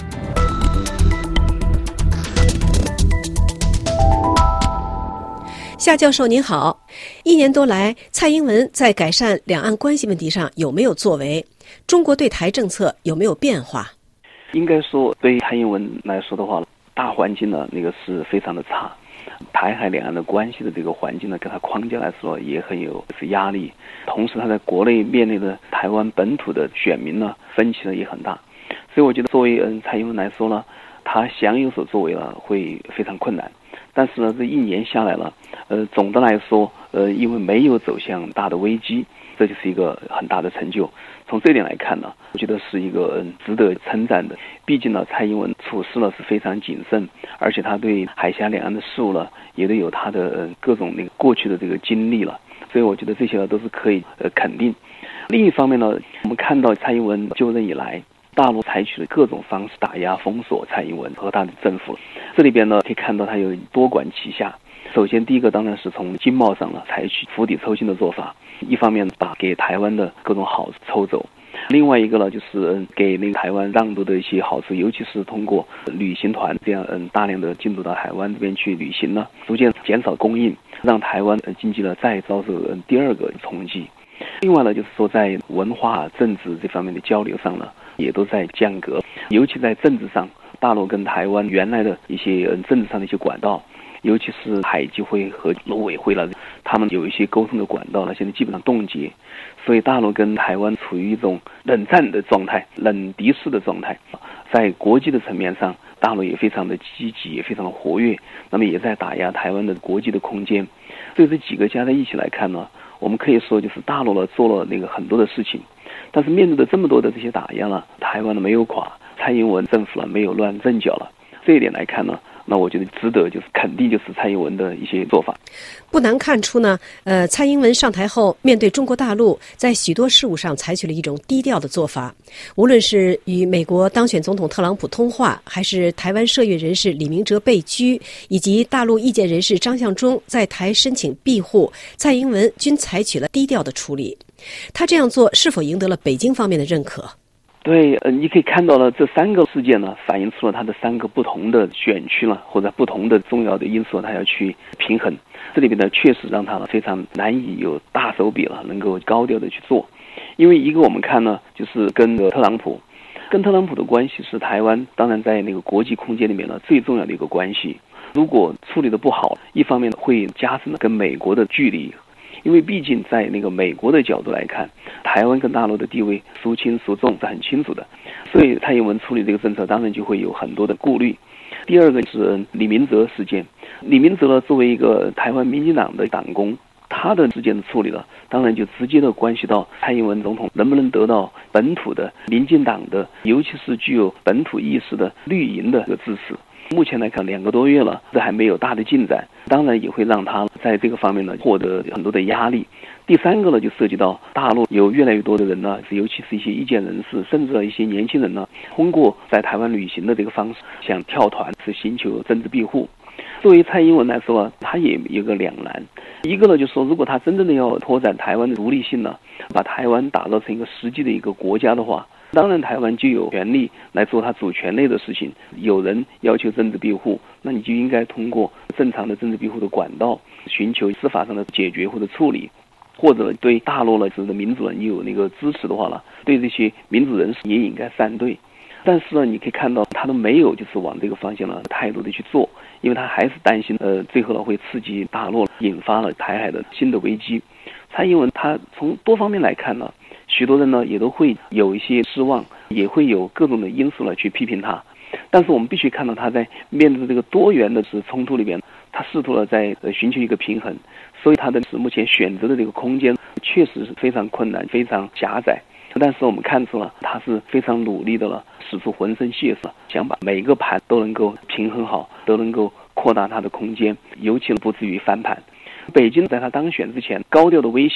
夏教授您好，1年多来，蔡英文在改善两岸关系问题上有没有作为？中国对台政策有没有变化？ 应该说，对于蔡英文来说的话，大环境呢，是非常的差。台海两岸的关系的这个环境呢，跟他框架来说也很有压力。同时，他在国内面对的台湾本土的选民呢，分歧呢也很大。所以，我觉得作为蔡英文来说呢，他想有所作为了，会非常困难。但是呢，这1年下来了，总的来说，因为没有走向大的危机，这就是一个很大的成就。从这一点来看呢，我觉得是一个值得称赞的。毕竟呢，蔡英文处事呢是非常谨慎，而且他对海峡两岸的事务呢，也都有他的各种过去的这个经历了。所以我觉得这些呢都是可以肯定。另一方面呢，我们看到蔡英文就任以来，大陆采取了各种方式打压封锁蔡英文和他的政府。这里边呢可以看到他有多管齐下。首先第一个当然是从经贸上呢采取釜底抽薪的做法，一方面把给台湾的各种好处抽走，另外一个呢就是给台湾让渡的一些好处，尤其是通过旅行团这样大量的进入到台湾这边去旅行呢，逐渐减少供应，让台湾经济呢再遭受第二个冲击。另外呢就是说在文化政治这方面的交流上呢也都在降格，尤其在政治上，大陆跟台湾原来的一些政治上的一些管道，尤其是海基会和陆委会了，他们有一些沟通的管道呢，现在基本上冻结，所以大陆跟台湾处于一种冷战的状态，冷敌视的状态。在国际的层面上，大陆也非常的积极，也非常的活跃，那么也在打压台湾的国际的空间。所以这几个加在一起来看呢，我们可以说就是大陆呢做了很多的事情，但是面对的这么多的这些打压呢，台湾呢没有垮，蔡英文政府呢没有乱阵脚了。这一点来看呢，那我觉得值得肯定蔡英文的一些做法。 不难看出呢，蔡英文上台后，面对中国大陆，在许多事务上采取了一种低调的做法。无论是与美国当选总统特朗普通话，还是台湾涉越人士李明哲被拘，以及大陆意见人士张向忠在台申请庇护，蔡英文均采取了低调的处理。他这样做是否赢得了北京方面的认可？ 对，你可以看到了这3个事件呢，反映出了他的3个不同的选区了，或者不同的重要的因素，他要去平衡。这里边呢，确实让他非常难以有大手笔了，能够高调的去做。因为一个我们看呢，就是跟特朗普的关系是台湾当然在国际空间里面呢最重要的一个关系。如果处理的不好，一方面会加深跟美国的距离。因为毕竟在美国的角度来看，台湾跟大陆的地位孰轻孰重是很清楚的，所以蔡英文处理这个政策当然就会有很多的顾虑。第二个是李明哲事件，李明哲呢作为一个台湾民进党的党工，他的事件的处理了，当然就直接的关系到蔡英文总统能不能得到本土的民进党的，尤其是具有本土意识的绿营的支持。目前来看2个多月了，这还没有大的进展，当然也会让他在这个方面呢获得很多的压力。第3个呢就涉及到大陆有越来越多的人呢，尤其是一些意见人士，甚至一些年轻人呢，通过在台湾旅行的这个方式想跳团，是寻求政治庇护。作为蔡英文来说，他也有个两难，一个呢就是说，如果他真正的要拓展台湾的独立性呢，把台湾打造成一个实际的一个国家的话，当然台湾就有权利来做他主权内的事情。有人要求政治庇护，那你就应该通过正常的政治庇护的管道，寻求司法上的解决或者处理，或者对大陆的民主人有支持的话呢，对这些民主人士也应该站队。但是呢，你可以看到他都没有往这个方向呢态度的去做，因为他还是担心最后呢会刺激大陆，引发了台海的新的危机。蔡英文他从多方面来看呢，许多人呢也都会有一些失望，也会有各种的因素去批评他。但是我们必须看到他在面对这个多元的冲突里边，他试图了在寻求一个平衡，所以他的目前选择的这个空间确实是非常困难，非常狭窄。但是我们看出了他是非常努力的了，使出浑身解数，想把每个盘都能够平衡好，都能够扩大他的空间，尤其不至于翻盘。北京在他当选之前高调的威胁，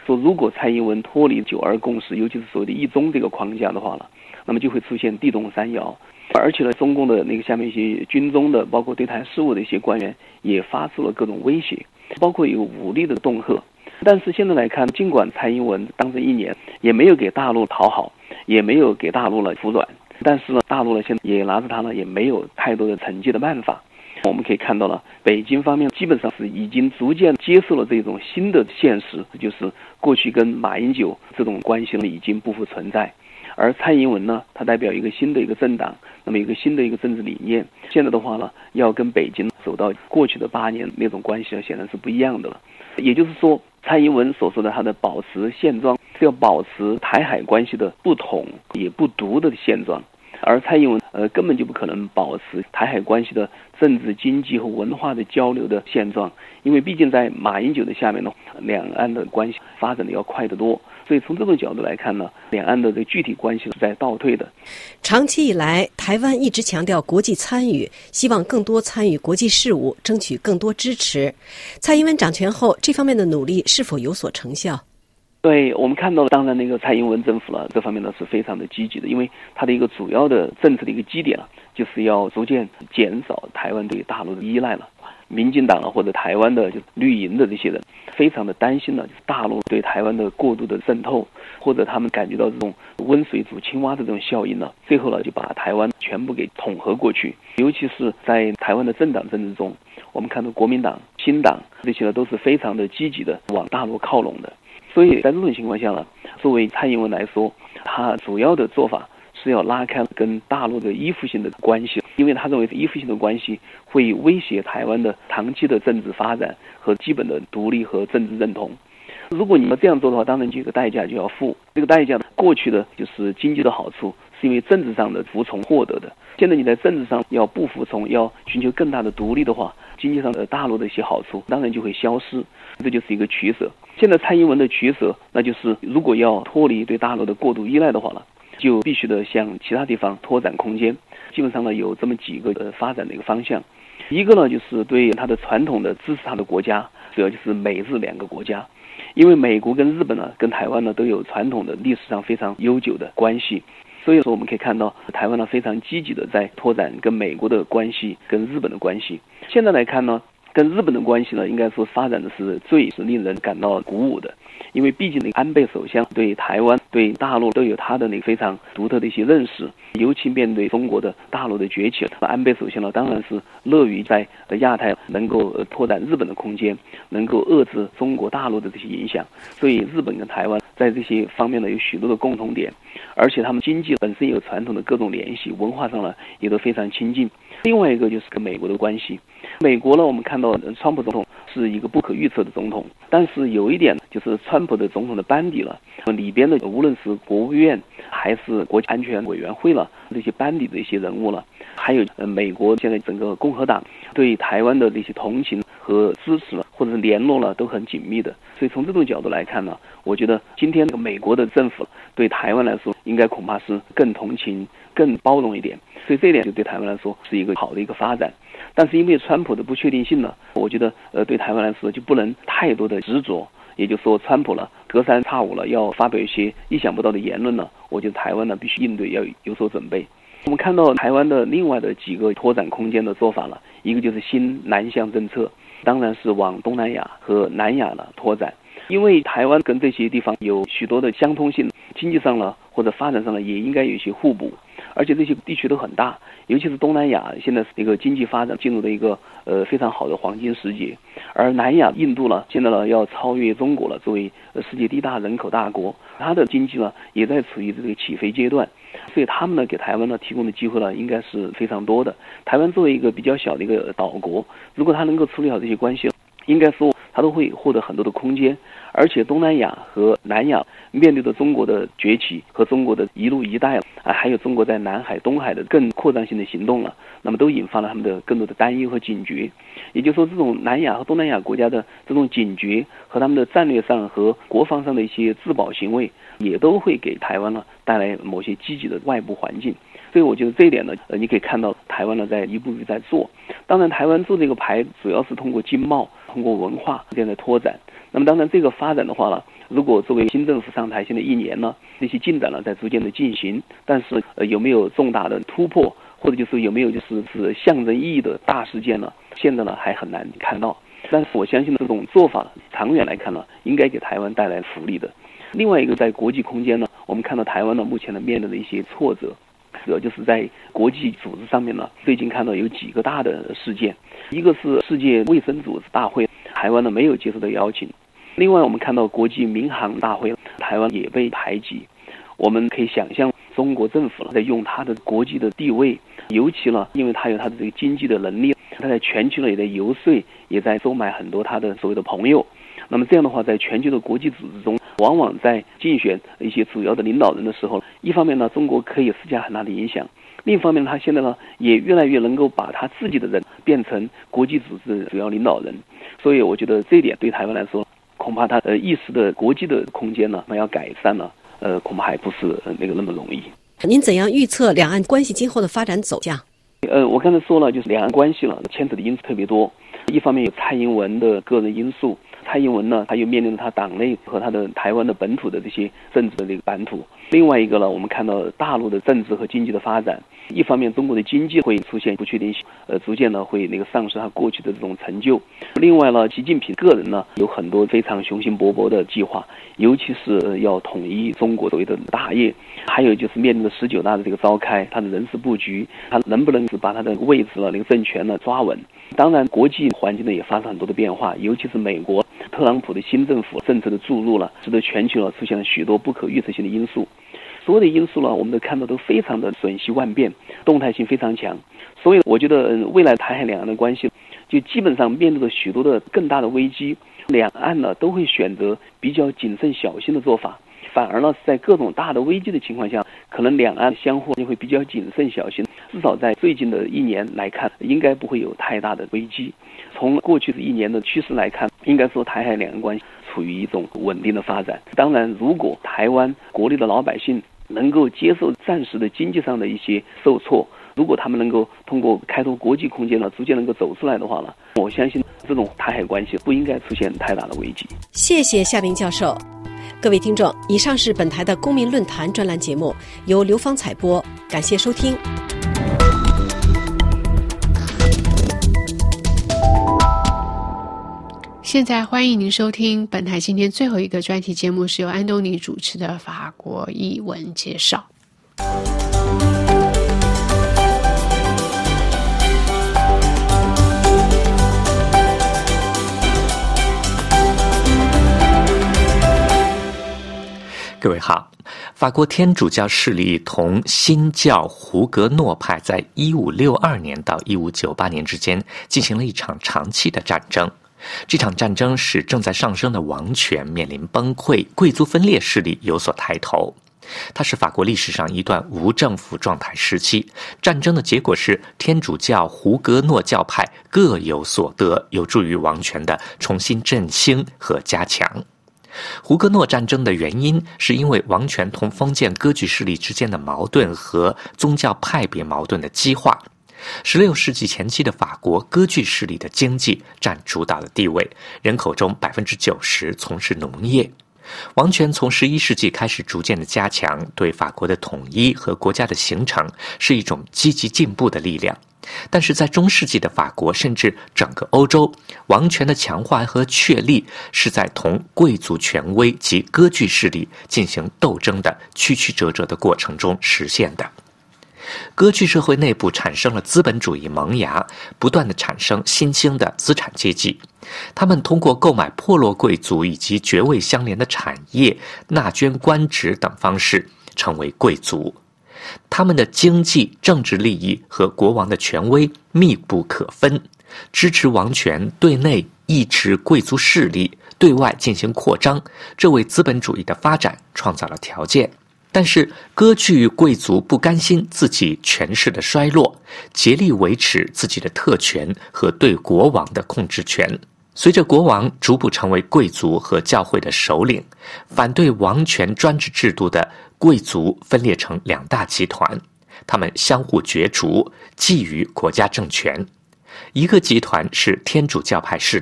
说如果蔡英文脱离9·2共识，尤其是所谓的一中这个框架的话了，那么就会出现地动山摇。而且呢，中共的那个下面一些军中的，包括对台事务的一些官员，也发出了各种威胁，包括有武力的恫吓。但是现在来看，尽管蔡英文当政1年，也没有给大陆讨好，也没有给大陆了服软，但是呢，大陆呢现在也拿着他呢，也没有太多的惩戒的办法。我们可以看到了，北京方面基本上是已经逐渐接受了这种新的现实，就是过去跟马英九这种关系呢已经不复存在。而蔡英文呢，他代表一个新的一个政党，那么一个新的一个政治理念。现在的话呢，要跟北京走到过去的8年那种关系显然是不一样的了。也就是说，蔡英文所说的他的保持现状，是要保持台海关系的不统也不独的现状。而蔡英文根本就不可能保持台海关系的政治、经济和文化的交流的现状，因为毕竟在马英九的下面呢，两岸的关系发展的要快得多。所以从这种角度来看呢，两岸的这具体关系是在倒退的。 长期以来，台湾一直强调国际参与，希望更多参与国际事务，争取更多支持。蔡英文掌权后，这方面的努力是否有所成效？ 对，我们看到，当然那个蔡英文政府了，这方面呢是非常的积极的，因为它的一个主要的政策的一个基点了，就是要逐渐减少台湾对大陆的依赖了。民进党啊或者台湾的就绿营的这些人，非常的担心呢，就是大陆对台湾的过度的渗透，或者他们感觉到这种温水煮青蛙的这种效应呢，最后呢就把台湾全部给统合过去。尤其是在台湾的政党政治中，我们看到国民党、新党这些呢都是非常的积极的往大陆靠拢的。所以在这种情况下呢，作为蔡英文来说，他主要的做法是要拉开跟大陆的依附性的关系，因为他认为依附性的关系会威胁台湾的长期的政治发展和基本的独立和政治认同。如果你要这样做的话，当然就有个代价就要付。这个代价呢，过去的就是经济的好处，是因为政治上的服从获得的。现在你在政治上要不服从，要寻求更大的独立的话，经济上的大陆的一些好处当然就会消失，这就是一个取舍。现在蔡英文的取舍，那就是如果要脱离对大陆的过度依赖的话了，就必须得向其他地方拓展空间。基本上呢，有这么几个发展的一个方向。一个呢，就是对他的传统的支持他的国家，主要就是美日两个国家。因为美国跟日本呢，跟台湾呢都有传统的历史上非常悠久的关系，所以说我们可以看到台湾呢非常积极的在拓展跟美国的关系，跟日本的关系。现在来看呢，跟日本的关系呢，应该说发展的是最令人感到鼓舞的，因为毕竟那个安倍首相对台湾、对大陆都有他的那个非常独特的一些认识，尤其面对中国的大陆的崛起，安倍首相呢当然是乐于在亚太能够拓展日本的空间，能够遏制中国大陆的这些影响。所以日本跟台湾在这些方面呢有许多的共同点，而且他们经济本身也有传统的各种联系，文化上呢也都非常亲近。另外一个就是跟美国的关系，美国呢我们看到川普总统是一个不可预测的总统，但是有一点就是川普的总统的班底了，里边的无论是国务院还是国家安全委员会了，这些班底的一些人物了，还有美国现在整个共和党对台湾的这些同情和支持了，或者是联络了，都很紧密的。所以从这种角度来看呢，我觉得今天美国的政府对台湾来说，应该恐怕是更同情、更包容一点。所以这一点就对台湾来说是一个好的一个发展。但是因为川普的不确定性呢，我觉得对台湾来说就不能太多的执着。也就是说，川普了隔三差五了要发表一些意想不到的言论呢，我觉得台湾呢必须应对，要有所准备。我们看到台湾的另外的几个拓展空间的做法了，一个就是新南向政策，当然是往东南亚和南亚呢拓展。因为台湾跟这些地方有许多的相通性，经济上呢或者发展上呢也应该有一些互补，而且这些地区都很大，尤其是东南亚现在是一个经济发展进入的一个非常好的黄金时节，而南亚印度呢现在呢要超越中国了，作为世界第一大人口大国，它的经济呢也在处于这个起飞阶段，所以他们呢给台湾呢提供的机会呢应该是非常多的。台湾作为一个比较小的一个岛国，如果它能够处理好这些关系，应该说它都会获得很多的空间。而且东南亚和南亚面对着中国的崛起和中国的一路一带还有中国在南海、东海的更扩张性的行动了，那么都引发了他们的更多的担忧和警觉。也就是说，这种南亚和东南亚国家的这种警觉和他们的战略上和国防上的一些自保行为，也都会给台湾呢带来某些积极的外部环境。所以我觉得这一点呢，你可以看到台湾呢在一步一步在做。当然，台湾做这个牌主要是通过经贸、通过文化这样的拓展。 那么当然这个发展的话呢，如果作为新政府上台现在1年呢，这些进展呢在逐渐的进行，但是有没有重大的突破，或者就是有没有就是象征意义的大事件呢，现在呢还很难看到。但是我相信这种做法长远来看呢，应该给台湾带来福利的。另外一个在国际空间呢，我们看到台湾呢目前呢面对的一些挫折，主要就是在国际组织上面呢，最近看到有几个大的事件，一个是世界卫生组织大会，台湾呢没有接受到邀请。另外我们看到国际民航大会，台湾也被排挤。我们可以想象中国政府在用它的国际的地位，尤其呢因为它有它的这个经济的能力，它在全球呢也在游说，也在收买很多它的所谓的朋友。那么这样的话，在全球的国际组织中，往往在竞选一些主要的领导人的时候，一方面呢中国可以施加很大的影响，另一方面他现在呢也越来越能够把他自己的人变成国际组织的主要领导人。所以我觉得这一点对台湾来说，恐怕他意识的国际的空间呢要改善呢，恐怕还不是那么容易。 您怎样预测两岸关系今后的发展走向？ 我刚才说了，就是两岸关系了，牵扯的因素特别多。一方面有蔡英文的个人因素，蔡英文呢，他又面临着他党内和他的台湾的本土的这些政治的这个版图。另外一个呢，我们看到大陆的政治和经济的发展，一方面中国的经济会出现不确定性，逐渐呢会丧失他过去的这种成就。另外呢，习近平个人呢有很多非常雄心勃勃的计划，尤其是要统一中国所谓的大业，还有就是面临着19大的这个召开，他的人事布局，他能不能把他的位置了那个政权呢抓稳。当然国际环境呢也发生很多的变化，尤其是美国特朗普的新政府政策的注入了，使得全球出现了许多不可预测性的因素。所有的因素呢，我们都看到都非常的瞬息万变，动态性非常强。所以我觉得未来台海两岸的关系就基本上面对着许多的更大的危机，两岸呢都会选择比较谨慎小心的做法，反而呢在各种大的危机的情况下，可能两岸相互就会比较谨慎小心。至少在最近的1年来看，应该不会有太大的危机。从过去的1年的趋势来看，应该说台海两岸关系处于一种稳定的发展。当然如果台湾国内的老百姓能够接受暂时的经济上的一些受挫，如果他们能够通过开拓国际空间呢，逐渐能够走出来的话呢，我相信这种台海关系不应该出现太大的危机。 谢谢夏明教授。各位听众，以上是本台的公民论坛专栏节目，由刘芳采播，感谢收听。 现在欢迎您收听本台今天最后一个专题节目，是由安东尼主持的法国译文介绍。 各位好，法国天主教势力同新教胡格诺派在1562年到1598年之间进行了一场长期的战争。这场战争使正在上升的王权面临崩溃，贵族分裂势力有所抬头。它是法国历史上一段无政府状态时期，战争的结果是天主教胡格诺教派各有所得，有助于王权的重新振兴和加强。胡格诺战争的原因是因为王权同封建割据势力之间的矛盾和宗教派别矛盾的激化。16世纪前期的法国，割据势力的经济占主导的地位，人口中90%从事农业。王权从11世纪开始逐渐的加强，对法国的统一和国家的形成是一种积极进步的力量。但是在中世纪的法国，甚至整个欧洲，王权的强化和确立是在同贵族权威及割据势力进行斗争的曲曲折折的过程中实现的。割据社会内部产生了资本主义萌芽，不断地产生新兴的资产阶级。他们通过购买破落贵族以及爵位相连的产业、纳捐官职等方式成为贵族。他们的经济、政治利益和国王的权威密不可分，支持王权对内抑制贵族势力，对外进行扩张，这为资本主义的发展创造了条件。但是割据贵族不甘心自己权势的衰落，竭力维持自己的特权和对国王的控制权。随着国王逐步成为贵族和教会的首领，反对王权专制制度的贵族分裂成2大集团，他们相互角逐，觊觎国家政权。一个集团是天主教派势力，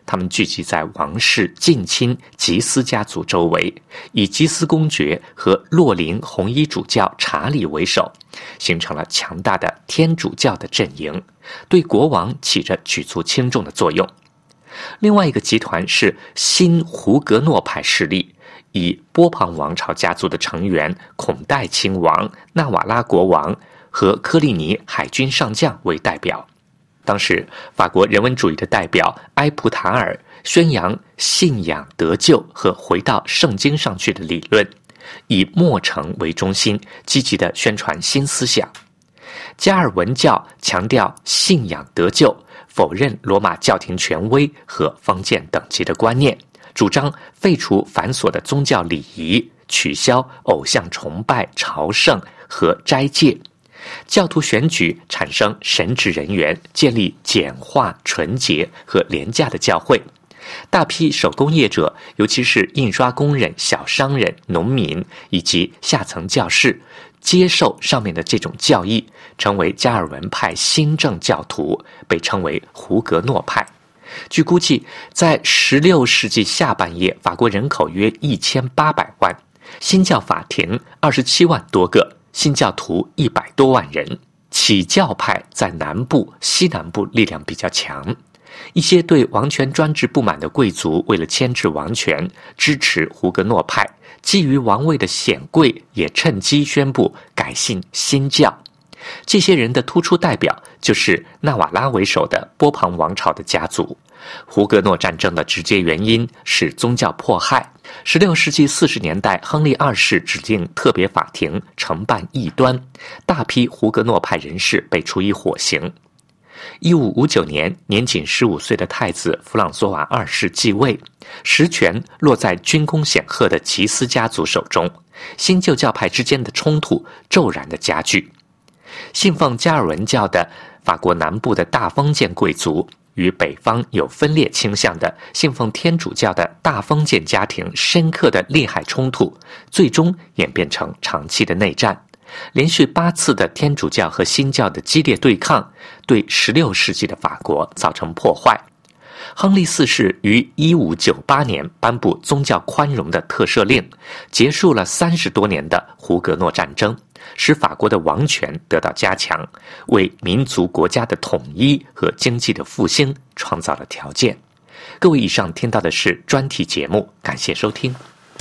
他们聚集在王室近亲吉斯家族周围，以吉斯公爵和洛林红衣主教查理为首，形成了强大的天主教的阵营，对国王起着举足轻重的作用。另外一个集团是新胡格诺派势力，以波旁王朝家族的成员孔代亲王、纳瓦拉国王和科利尼海军上将为代表。当时法国人文主义的代表埃普塔尔宣扬信仰得救和回到圣经上去的理论，以墨城为中心，积极地宣传新思想。加尔文教强调信仰得救，否认罗马教廷权威和封建等级的观念，主张废除繁琐的宗教礼仪，取消偶像崇拜、朝圣和斋戒。教徒选举产生神职人员，建立简化、纯洁和廉价的教会。大批手工业者，尤其是印刷工人、小商人、农民以及下层教士，接受上面的这种教义，成为加尔文派新政教徒，被称为胡格诺派。据估计，在16世纪下半叶，法国人口约1800万，新教法庭27万多个，新教徒100多万人。起教派在南部、西南部力量比较强。一些对王权专制不满的贵族为了牵制王权，支持胡格诺派，觊觎王位的显贵也趁机宣布改信新教。这些人的突出代表就是纳瓦拉为首的波旁王朝的家族。胡格诺战争的直接原因是宗教迫害。16世纪40年代，亨利2世指定特别法庭承办异端，大批胡格诺派人士被处以火刑。1559年，年仅15岁的太子弗朗索瓦2世继位，实权落在军功显赫的吉斯家族手中，新旧教派之间的冲突骤然的加剧。信奉加尔文教的法国南部的大封建贵族与北方有分裂倾向的信奉天主教的大封建家庭深刻的利害冲突，最终演变成长期的内战。连续8次的天主教和新教的激烈对抗，对16世纪的法国造成破坏。亨利4世于1598年颁布宗教宽容的特赦令，结束了30多年的胡格诺战争，使法国的王权得到加强，为民族国家的统一和经济的复兴创造了条件。各位，以上听到的是专题节目，感谢收听。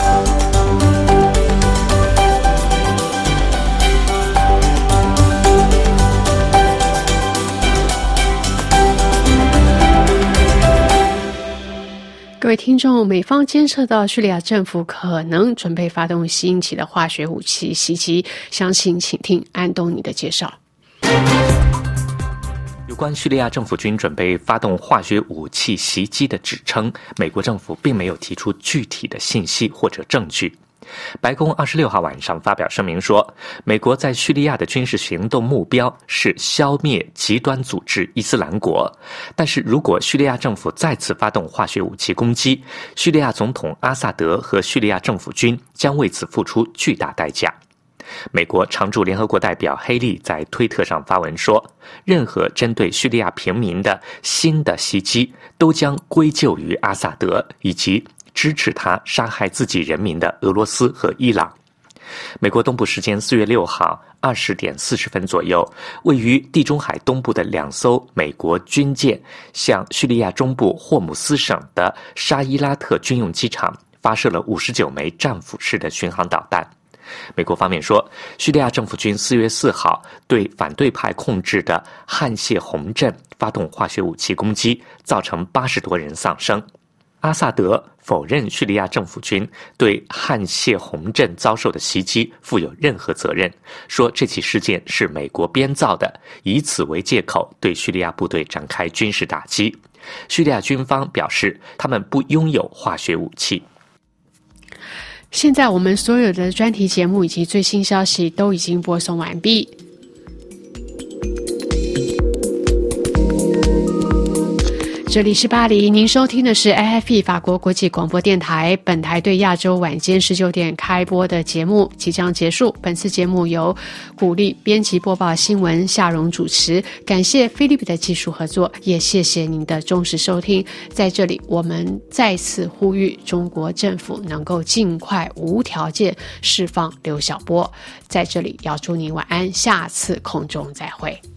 各位听众，美方监测到叙利亚政府可能准备发动新一起的化学武器袭击，详情请听安东尼的介绍。 有关叙利亚政府军准备发动化学武器袭击的指称，美国政府并没有提出具体的信息或者证据。白宫26号晚上发表声明说，美国在叙利亚的军事行动目标是消灭极端组织伊斯兰国，但是如果叙利亚政府再次发动化学武器攻击，叙利亚总统阿萨德和叙利亚政府军将为此付出巨大代价。美国常驻联合国代表黑利在推特上发文说，任何针对叙利亚平民的新的袭击都将归咎于阿萨德以及支持他杀害自己人民的俄罗斯和伊朗。美国东部时间4月6号20点40分左右，位于地中海东部的2艘美国军舰向叙利亚中部霍姆斯省的沙伊拉特军用机场发射了59枚战斧式的巡航导弹。美国方面说，叙利亚政府军4月4号对反对派控制的汉谢洪镇发动化学武器攻击，造成80多人丧生。阿萨德否认叙利亚政府军对汉谢洪镇遭受的袭击负有任何责任，说这起事件是美国编造的，以此为借口对叙利亚部队展开军事打击。叙利亚军方表示，他们不拥有化学武器。 现在我们所有的专题节目以及最新消息都已经播送完毕。 这里是巴黎，您收听的是 AFE 法国国际广播电台。本台对亚洲晚间19点开播的节目即将结束。本次节目由鼓励编辑播报新闻，夏蓉主持。感谢菲利普的技术合作，也谢谢您的忠实收听。在这里，我们再次呼吁中国政府能够尽快无条件释放刘晓波。在这里，要祝您晚安，下次空中再会。